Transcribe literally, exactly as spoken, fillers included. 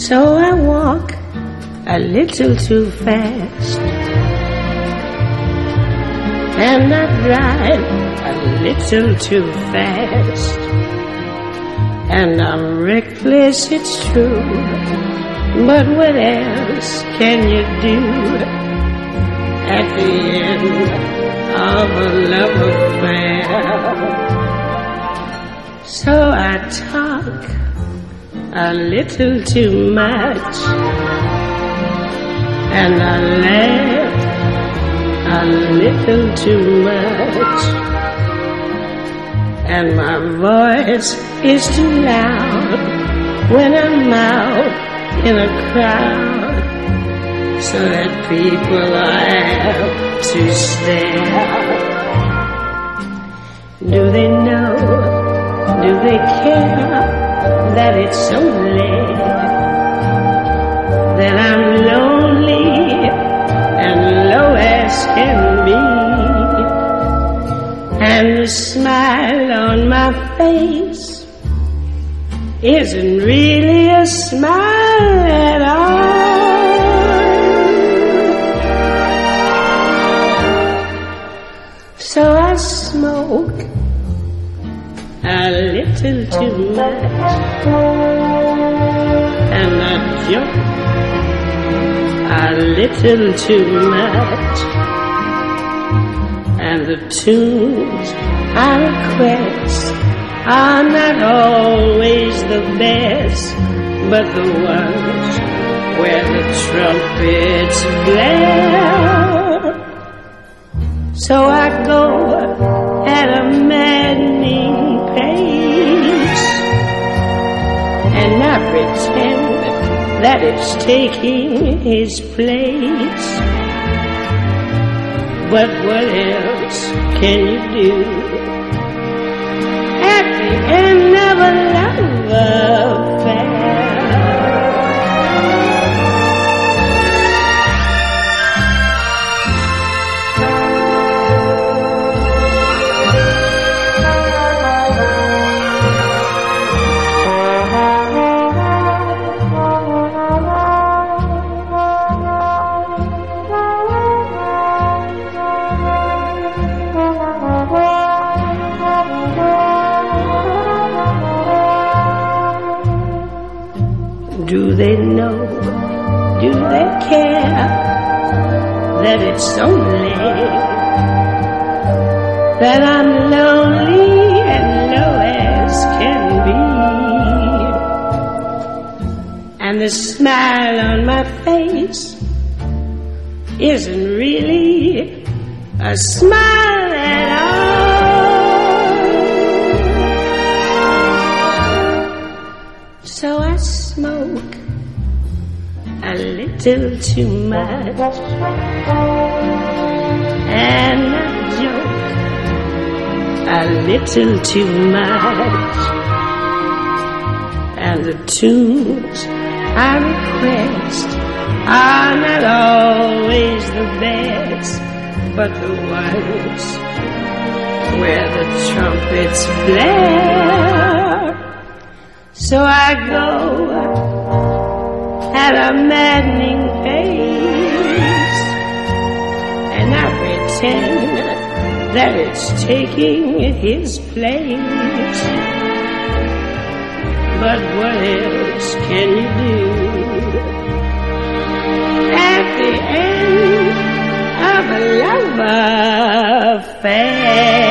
So I walk a little too fast, and I drive a little too fast, and I'm reckless, it's true, but what else can you do at the end of a love affair? So I talk a little too much, and I laugh a little too much, and my voice is too loud when I'm out in a crowd, so that people have to stare. Do they know, do they care that it's so late, that I'm lonely and low as can be, and the smile on my face isn't really a smile at all? So I smoke a little too much, and I joke a little too much, and the tunes I request are not always the best, but the ones where the trumpets blare. So I go at a maddening pace, and I pretend that it's taking his place. But what else can you do at the end of a love affair? Do they know, do they care that it's so late, that I'm lonely and low as can be, and the smile on my face isn't really a smile at all? So I smoke a little too much, and I joke a little too much, and the tunes I request are not always the best, but the ones where the trumpets blare. So I go at a maddening pace, and I pretend that it's taking his place. But what else can you do at the end of a love affair?